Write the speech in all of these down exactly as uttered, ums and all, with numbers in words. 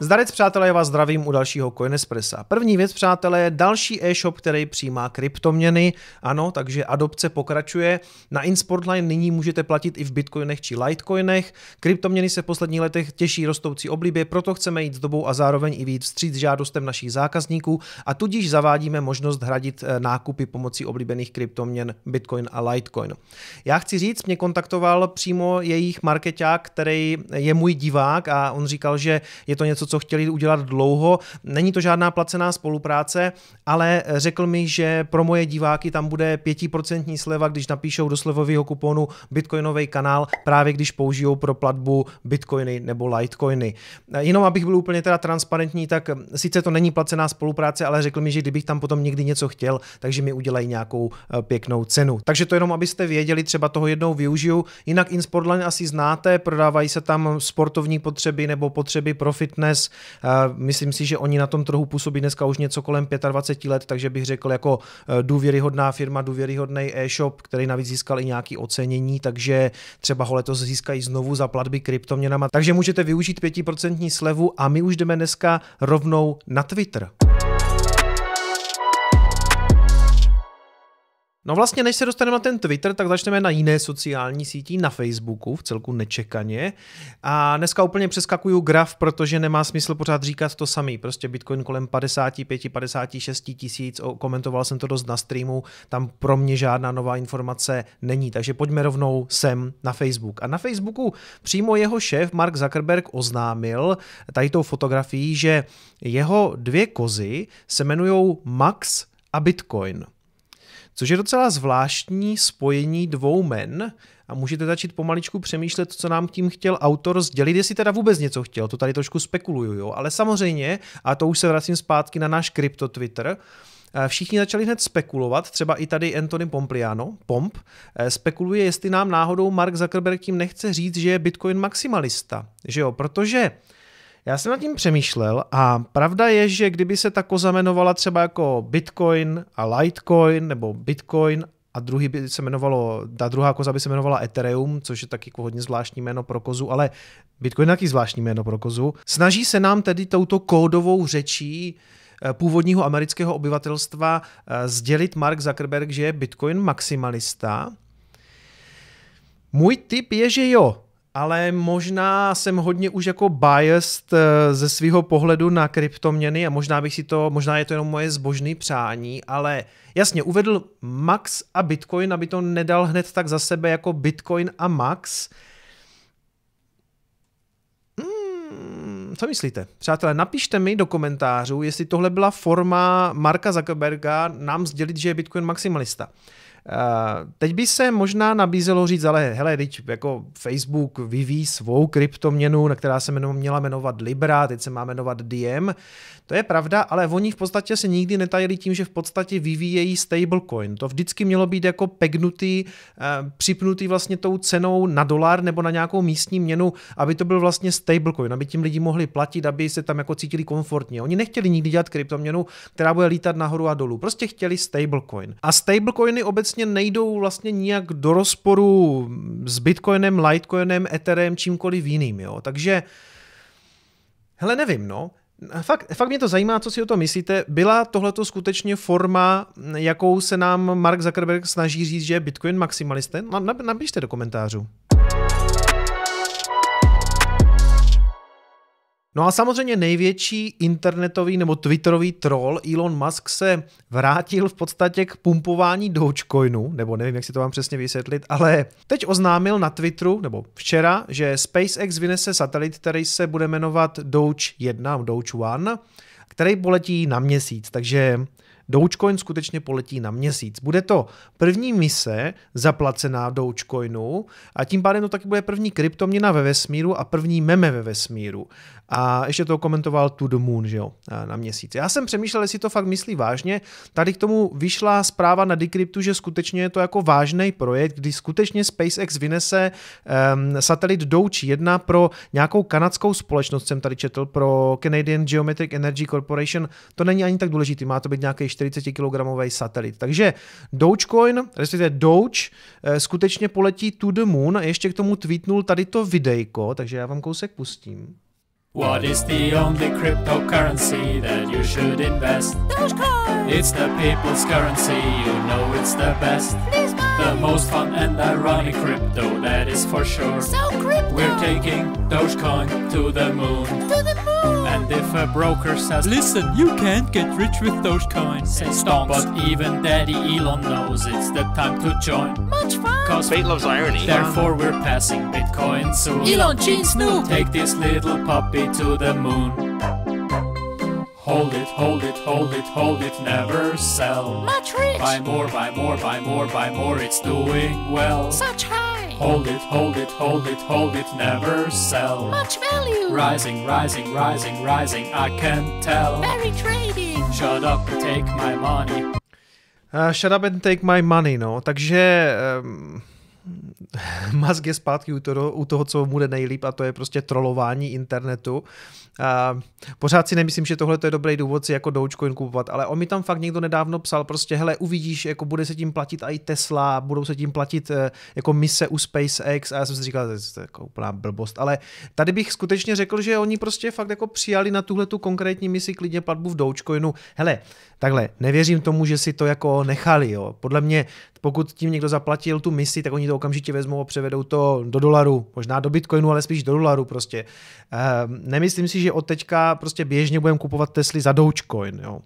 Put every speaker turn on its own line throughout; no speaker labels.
Zdarec, přátelé, já vás zdravím u dalšího Coinespressa. První věc, přátelé, je další e-shop, který přijímá kryptoměny. Ano, takže adopce pokračuje. Na InSportline nyní můžete platit i v bitcoinech či litecoinech. Kryptoměny se v posledních letech těší rostoucí oblibě, proto chceme jít s dobou a zároveň i víc vstříc žádostem našich zákazníků a tudíž zavádíme možnost hradit nákupy pomocí oblíbených kryptoměn Bitcoin a Litecoin. Já chci říct, mě kontaktoval přímo jejich markeťák, který je můj divák a on říkal, že je to něco, co chtěli udělat dlouho. Není to žádná placená spolupráce, ale řekl mi, že pro moje diváky tam bude pětiprocentní sleva, když napíšou do slevového kuponu Bitcoinový kanál, právě když použijou pro platbu Bitcoiny nebo Litecoiny. Jenom abych byl úplně teda transparentní, tak sice to není placená spolupráce, ale řekl mi, že kdybych tam potom někdy něco chtěl, takže mi udělají nějakou pěknou cenu. Takže to jenom, abyste věděli, třeba toho jednou využiju. Jinak InSportline asi znáte, prodávají se tam sportovní potřeby nebo potřeby pro fitness. Myslím si, že oni na tom trhu působí dneska už něco kolem dvacet pět let, takže bych řekl jako důvěryhodná firma, důvěryhodný e-shop, který navíc získal i nějaké ocenění, takže třeba ho letos získají znovu za platby kryptoměnama. Takže můžete využít pětiprocentní slevu a my už jdeme dneska rovnou na Twitter. No vlastně, než se dostaneme na ten Twitter, tak začneme na jiné sociální síti, na Facebooku, v celku nečekaně. A dneska úplně přeskakuju graf, protože nemá smysl pořád říkat to samý. Prostě Bitcoin kolem padesát pět padesát šest tisíc, komentoval jsem to dost na streamu, tam pro mě žádná nová informace není. Takže pojďme rovnou sem na Facebook. A na Facebooku přímo jeho šéf Mark Zuckerberg oznámil tady tou fotografií, že jeho dvě kozy se jmenujou Max a Bitcoin. Což je docela zvláštní spojení dvou men a můžete začít pomaličku přemýšlet, co nám tím chtěl autor sdělit, jestli teda vůbec něco chtěl, to tady trošku spekuluju, jo? Ale samozřejmě, a to už se vracím zpátky na náš krypto Twitter, všichni začali hned spekulovat, třeba i tady Anthony Pompliano, Pomp, spekuluje, jestli nám náhodou Mark Zuckerberg tím nechce říct, že je Bitcoin maximalista, že jo, protože já jsem nad tím přemýšlel a pravda je, že kdyby se ta koza jmenovala třeba jako Bitcoin a Litecoin nebo Bitcoin a druhý by se jmenovalo, ta druhá koza by se jmenovala Ethereum, což je taky jako hodně zvláštní jméno pro kozu, ale Bitcoin je taky zvláštní jméno pro kozu. Snaží se nám tedy touto kódovou řečí původního amerického obyvatelstva sdělit Mark Zuckerberg, že je Bitcoin maximalista. Můj tip je, že jo. Ale možná jsem hodně už jako biased ze svého pohledu na kryptoměny a možná bych si to, možná je to jenom moje zbožné přání, ale jasně, uvedl Max a Bitcoin, aby to nedal hned tak za sebe jako Bitcoin a Max. Hmm, co myslíte? Přátelé, napište mi do komentářů, jestli tohle byla forma Marka Zuckerberga nám sdělit, že je Bitcoin maximalista. Uh, teď by se možná nabízelo říct, ale hele, teď jako Facebook vyvíjí svou kryptoměnu, na která se jmenuje, měla jmenovat Libra, teď se má jmenovat Diem. To je pravda, ale oni v podstatě se nikdy netajili tím, že v podstatě vyvíjejí stablecoin. To vždycky mělo být jako pegnutý, uh, připnutý vlastně tou cenou na dolar nebo na nějakou místní měnu, aby to byl vlastně stablecoin, aby tím lidi mohli platit, aby se tam jako cítili komfortně. Oni nechtěli nikdy dělat kryptoměnu, která bude lítat nahoru a dolů. Prostě chtěli stablecoin. A stablecoiny obecně nejdou vlastně nijak do rozporu s Bitcoinem, Litecoinem, Etherem, čímkoliv jiným, jo. Takže, hele, nevím, no. Fakt, fakt mě to zajímá, co si o to myslíte. Byla tohleto skutečně forma, jakou se nám Mark Zuckerberg snaží říct, že je Bitcoin maximalista? Napište do komentářů. No a samozřejmě největší internetový nebo twitterový troll Elon Musk se vrátil v podstatě k pumpování Dogecoinu, nebo nevím, jak si to vám přesně vysvětlit, ale teď oznámil na Twitteru, nebo včera, že SpaceX vynese satelit, který se bude jmenovat Doge jedna, Doge One, který poletí na měsíc, takže Dogecoin skutečně poletí na měsíc. Bude to první mise zaplacená Dogecoinu a tím pádem to taky bude první kryptoměna ve vesmíru a první meme ve vesmíru. A ještě to komentoval To The Moon, že jo, na měsíc. Já jsem přemýšlel, jestli to fakt myslí vážně. Tady k tomu vyšla zpráva na Decryptu, že skutečně je to jako vážný projekt, kdy skutečně SpaceX vynese um, satelit Doge jedna pro nějakou kanadskou společnost, jsem tady četl, pro Canadian Geometric Energy Corporation. To není ani tak důležitý, má to být nějaký čtyřicet kilogramový satelit. Takže Dogecoin, respektive Doge, skutečně poletí To The Moon a ještě k tomu tweetnul tady to videjko, takže já vám kousek pustím.
What is the only cryptocurrency that you should invest?
Dogecoin!
It's the people's currency, you know it's the best.
Please buy!
The most fun and ironic crypto, that is for sure.
So crypto!
We're taking Dogecoin to the moon.
To the moon!
And if a broker says, listen, you can't get rich with Dogecoin, say stop. But even Daddy Elon knows it's the time to join.
Much fun!
Cause
Fate loves irony.
Therefore we're passing Bitcoin soon.
Elon, Gene, Snoop!
Take this little puppy to the moon. Hold it, hold it, hold it, hold it, never sell.
Much rich!
Buy more, buy more, buy more, buy more, it's doing well.
Such high!
Hold it, hold it, hold it, hold it, never sell.
Much value!
Rising, rising, rising, rising, I can tell.
Very trading!
Shut up and take my money.
Uh, shut up and take my money, no. Takže um, Musk je zpátky u toho, u toho, co mu jde nejlíp, a to je prostě trolování internetu. Uh, pořád si nemyslím, že tohle je dobrý důvod si jako Dogecoin kupovat, ale on mi tam fakt někdo nedávno psal, prostě hele, uvidíš, jako bude se tím platit i Tesla, budou se tím platit uh, jako mise u SpaceX, a já jsem si říkal, že to je jako úplná blbost, ale tady bych skutečně řekl, že oni prostě fakt jako přijali na tuhle tu konkrétní misi klidně platbu v Dogecoinu. Hele, takhle, nevěřím tomu, že si to jako nechali, jo. Podle mě, pokud tím někdo zaplatil tu misi, tak oni to okamžitě vezmou a převedou to do dolaru, možná do Bitcoinu, ale spíš do dolaru prostě. Uh, nemyslím si, že od teďka prostě běžně budeme kupovat Tesly za Dogecoin, jo.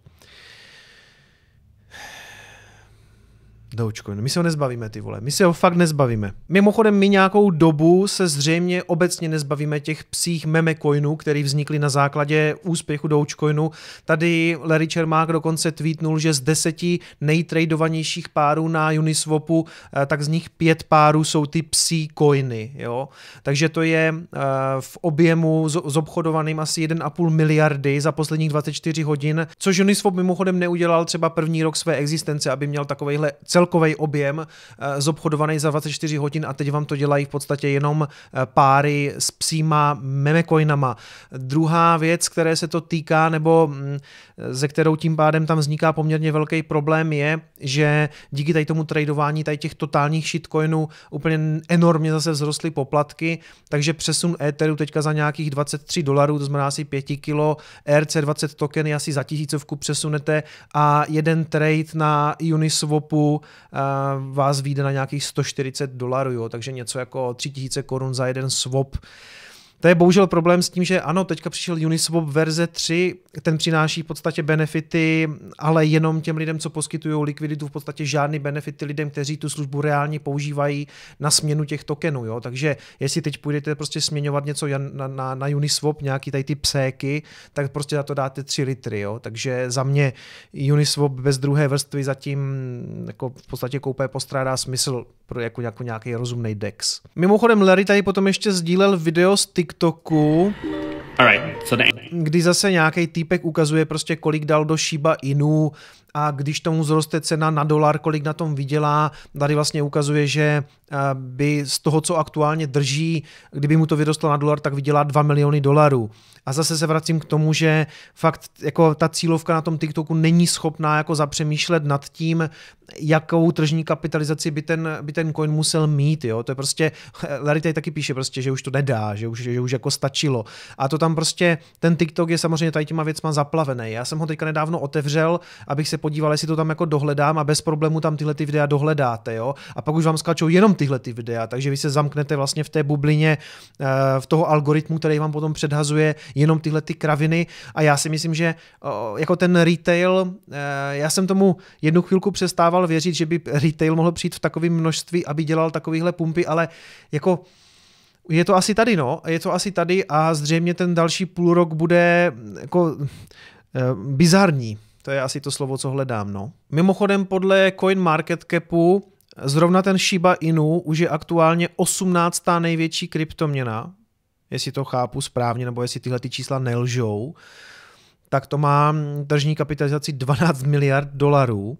Dogecoin. My se ho nezbavíme, ty vole. My se ho fakt nezbavíme. Mimochodem, my nějakou dobu se zřejmě obecně nezbavíme těch psích memecoinů, který vznikly na základě úspěchu Dogecoinu. Tady Larry Čermák dokonce tweetnul, že z deseti nejtradovanějších párů na Uniswapu, tak z nich pět párů jsou ty psí coiny, jo. Takže to je v objemu zobchodovaným asi jedna a půl miliardy za posledních dvacet čtyři hodin, což Uniswap mimochodem neudělal třeba první rok své existence, aby měl takovejhle celkový objem zobchodovaný za dvacet čtyři hodin, a teď vám to dělají v podstatě jenom páry s psíma memecoinama. Druhá věc, které se to týká, nebo ze kterou tím pádem tam vzniká poměrně velký problém, je, že díky tady tomu tradování tady těch totálních shitcoinů úplně enormně zase vzrostly poplatky, takže přesun Etheru teďka za nějakých dvacet tři dolarů, to znamená asi pět kilo, E R C dvacet tokeny asi za tisícovku přesunete a jeden trade na Uniswapu Uh, vás vyjde na nějakých sto čtyřicet dolarů, jo, takže něco jako tři tisíce korun za jeden swap. To je bohužel problém s tím, že ano, teďka přišel Uniswap verze tři, ten přináší v podstatě benefity, ale jenom těm lidem, co poskytují likviditu, v podstatě žádný benefity lidem, kteří tu službu reálně používají na směnu těch tokenů, jo. Takže jestli teď půjdete prostě směňovat něco na, na, na Uniswap, nějaký tady ty pséky, tak prostě za to dáte tři litry, jo. Takže za mě Uniswap bez druhé vrstvy zatím jako v podstatě koupé postrádá smysl pro jako, jako nějaký rozumný dex. Mimochodem Larry tady potom ještě sdílel video z TikToku,
Alright, so the...
kdy zase nějaký týpek ukazuje prostě, kolik dal do Shiba Inu, a když tomu zroste cena na dolar, kolik na tom vydělá. Tady vlastně ukazuje, že by z toho, co aktuálně drží, kdyby mu to vyrostlo na dolar, tak vydělá dva miliony dolarů. A zase se vracím k tomu, že fakt jako ta cílovka na tom TikToku není schopná jako zapřemýšlet nad tím, jakou tržní kapitalizaci by ten, by ten coin musel mít, jo. To je prostě, Larry tady taky píše prostě, že už to nedá, že už, že už jako stačilo. A to tam prostě, ten TikTok je samozřejmě tady těma věcma zaplavený. Já jsem ho teďka nedávno otevřel, abych se podíval, jestli to tam jako dohledám, a bez problému tam tyhle ty videa dohledáte, jo. A pak už vám skáčou jenom tyhle ty videa, takže vy se zamknete vlastně v té bublině v toho algoritmu, který vám potom předhazuje jenom tyhle ty kraviny, a já si myslím, že jako ten retail, já jsem tomu jednu chvilku přestával věřit, že by retail mohl přijít v takovém množství, aby dělal takovýhle pumpy, ale jako je to asi tady, no, je to asi tady a zřejmě ten další půl rok bude jako bizarní. To je asi to slovo, co hledám, no. Mimochodem podle CoinMarketCapu zrovna ten Shiba Inu už je aktuálně osmnáctá největší kryptoměna, jestli to chápu správně, nebo jestli tyhle ty čísla nelžou, tak to má tržní kapitalizaci dvanáct miliard dolarů.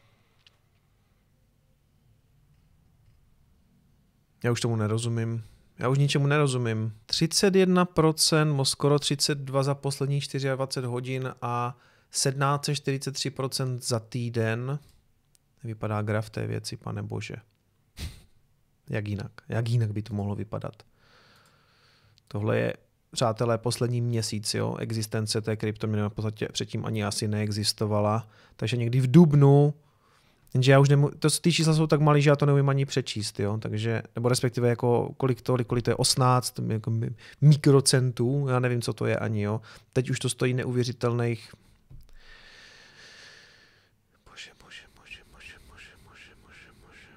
Já už tomu nerozumím. Já už ničemu nerozumím. třicet jedna procent, skoro třicet dva procent za posledních dvacet čtyři hodin a sedmnáct set čtyřicet tři procent za týden. Vypadá graf té věci, pane bože. Jak jinak? Jak jinak by to mohlo vypadat? Tohle je přátelé, poslední měsíc, jo, existence té kryptoměny v podstatě předtím ani asi neexistovala, takže někdy v dubnu, jenže já už nemů, to, ty čísla jsou tak malý, že já to neumím ani přečíst, jo, takže, nebo respektive jako kolik to, kolik to je, osmnáct jako mikrocentů, já nevím, co to je ani, jo, teď už to stojí neuvěřitelných. Bože, bože, bože, bože, bože, bože, bože, bože.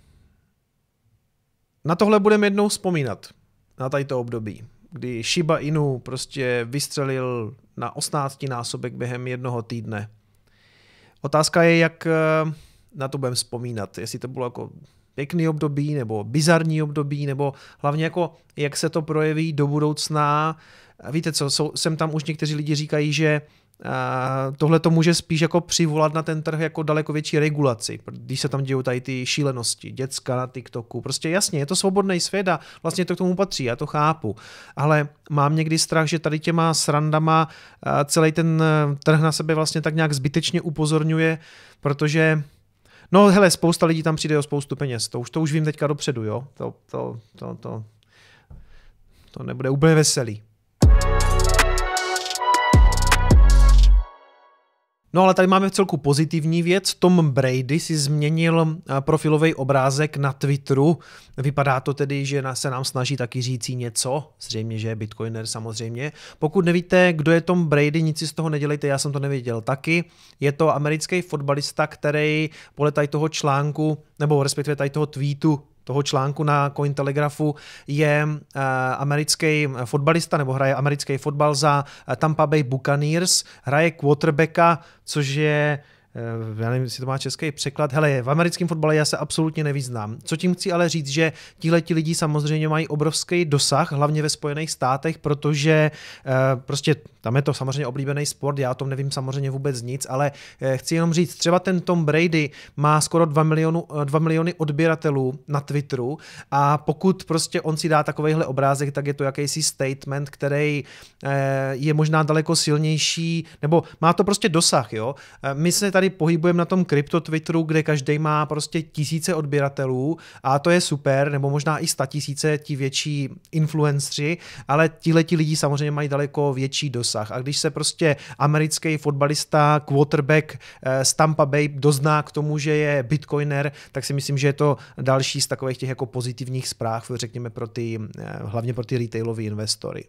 Na tohle budeme jednou vzpomínat, na tady to období, kdy Shiba Inu prostě vystřelil na osmnáctinásobek během jednoho týdne. Otázka je, jak na to budeme vzpomínat, jestli to bylo jako pěkný období, nebo bizarní období, nebo hlavně jako, jak se to projeví do budoucna. Víte co, jsou, sem tam už někteří lidi říkají, že tohle to může spíš jako přivolat na ten trh jako daleko větší regulaci, když se tam dějou tady ty šílenosti, děcka na TikToku. Prostě jasně, je to svobodný svět a vlastně to k tomu patří, já to chápu. Ale mám někdy strach, že tady těma srandama celý ten trh na sebe vlastně tak nějak zbytečně upozorňuje, protože no hele, spousta lidí tam přijde o spoustu peněz, to už, to už vím teďka dopředu, jo, to, to, to, to, to nebude úplně veselý. No ale tady máme v celku pozitivní věc. Tom Brady si změnil profilový obrázek na Twitteru. Vypadá to tedy, že se nám snaží taky říct něco. Zřejmě, že je bitcoiner samozřejmě. Pokud nevíte, kdo je Tom Brady, nic si z toho nedělejte, já jsem to nevěděl taky. Je to americký fotbalista, který podle tady toho článku, nebo respektive tady toho tweetu, toho článku na Cointelegrafu je uh, americký fotbalista, nebo hraje americký fotbal za Tampa Bay Buccaneers, hraje quarterbacka, což je, uh, já nevím, jestli to má český překlad, hele, v americkém fotbale já se absolutně nevyznám. Co tím chci ale říct, že tihleti lidi samozřejmě mají obrovský dosah, hlavně ve Spojených státech, protože uh, prostě tam je to samozřejmě oblíbený sport, já o tom nevím samozřejmě vůbec nic, ale chci jenom říct, třeba ten Tom Brady má skoro dva miliony odběratelů na Twitteru a pokud prostě on si dá takovejhle obrázek, tak je to jakýsi statement, který je možná daleko silnější, nebo má to prostě dosah, jo. My se tady pohybujeme na tom krypto Twitteru, kde každý má prostě tisíce odběratelů a to je super, nebo možná i sta tisíce ti větší influenceri, ale tihleti lidi samozřejmě mají daleko větší dosah. A když se prostě americký fotbalista, quarterback z Tampa Bay dozná k tomu, že je bitcoiner, tak si myslím, že je to další z takových těch jako pozitivních zpráv, řekněme pro ty, hlavně pro ty retailové investory.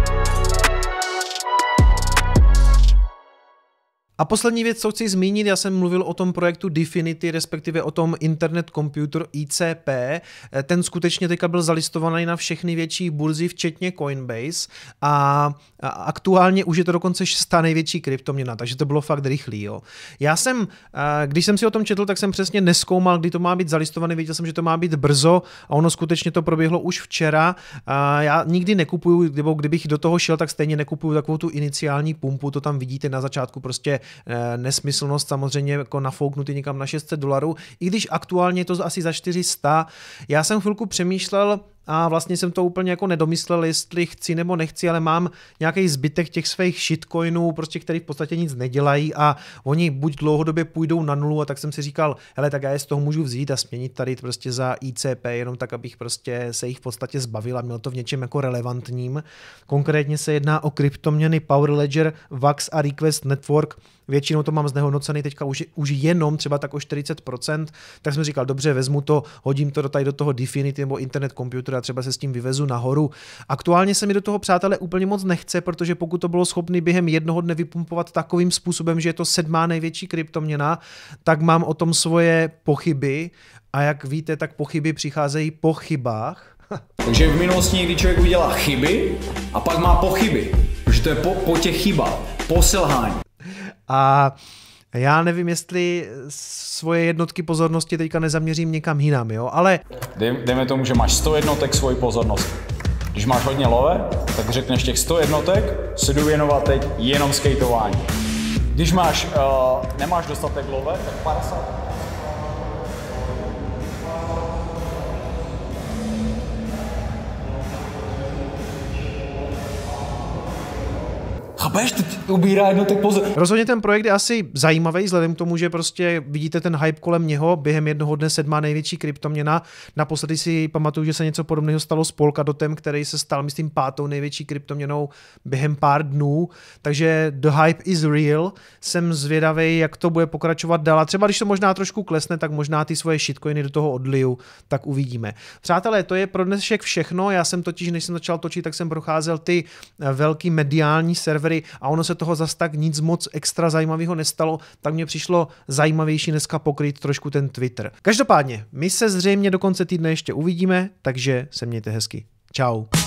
A poslední věc, co chci zmínit, já jsem mluvil o tom projektu Dfinity, respektive o tom Internet Computer I C P. Ten skutečně teďka byl zalistovaný na všechny větší burzy, včetně Coinbase a aktuálně už je to dokonce šestá největší kryptoměna, takže to bylo fakt rychlý. Jo. Já jsem, když jsem si o tom četl, tak jsem přesně nezkoumal, kdy to má být zalistovaný, věděl jsem, že to má být brzo a ono skutečně to proběhlo už včera. Já nikdy nekupuju, nebo kdybych do toho šel, tak stejně nekupuju takovou tu iniciální pumpu, to tam vidíte na začátku prostě nesmyslnost, samozřejmě jako nafouknutý někam na šest set dolarů, i když aktuálně je to asi za čtyři sta. Já jsem chvilku přemýšlel a vlastně jsem to úplně jako nedomyslel, jestli chci nebo nechci, ale mám nějaký zbytek těch svých shitcoinů, prostě který v podstatě nic nedělají a oni buď dlouhodobě půjdou na nulu a tak jsem si říkal, hele, tak já je z toho můžu vzít a směnit tady prostě za I C P, jenom tak, abych prostě se jich v podstatě zbavil a měl to v něčem jako relevantním. Konkrétně se jedná o kryptoměny Power Ledger, V A X a Request Network. Většinou to mám znehodnocený teďka už, už jenom třeba tak o čtyřicet procent, tak jsem říkal, dobře, vezmu to, hodím to do tady do toho Dfinity nebo Internet Computer a třeba se s tím vyvezu nahoru. Aktuálně se mi do toho, přátelé, úplně moc nechce, protože pokud to bylo schopný během jednoho dne vypumpovat takovým způsobem, že je to sedmá největší kryptoměna, tak mám o tom svoje pochyby a jak víte, tak pochyby přicházejí po chybách.
Takže v minulosti někdy člověk udělá chyby a pak má pochyby, protože to je po, po těch chybách, po selhání.
A já nevím, jestli svoje jednotky pozornosti teďka nezaměřím někam jinam, jo, ale...
Dej, dejme tomu, že máš sto jednotek svojí pozornosti. Když máš hodně love, tak řekneš těch sto jednotek, se jdu věnovat teď jenom skateování. Když máš, uh, nemáš dostatek love, tak padesát. chápeš, teď ubírá jednotek pozor.
Rozhodně ten projekt je asi zajímavý, vzhledem k tomu, že prostě vidíte ten hype kolem něho, během jednoho dne sedmá největší kryptoměna. Naposledy si pamatuju, že se něco podobného stalo s Polkadotem, který se stal, myslím, pátou největší kryptoměnou během pár dnů, takže the hype is real. Jsem zvědavý, jak to bude pokračovat dál. A třeba když to možná trošku klesne, tak možná ty svoje shitcoiny do toho odliju, tak uvidíme. Přátelé, to je pro dnešek všechno. Já jsem totiž, než jsem začal točit, tak jsem procházel ty velký mediální servery a ono se toho zas tak nic moc extra zajímavého nestalo, tak mě přišlo zajímavější dneska pokryt trošku ten Twitter. Každopádně, my se zřejmě do konce týdne ještě uvidíme, takže se mějte hezky. Čau.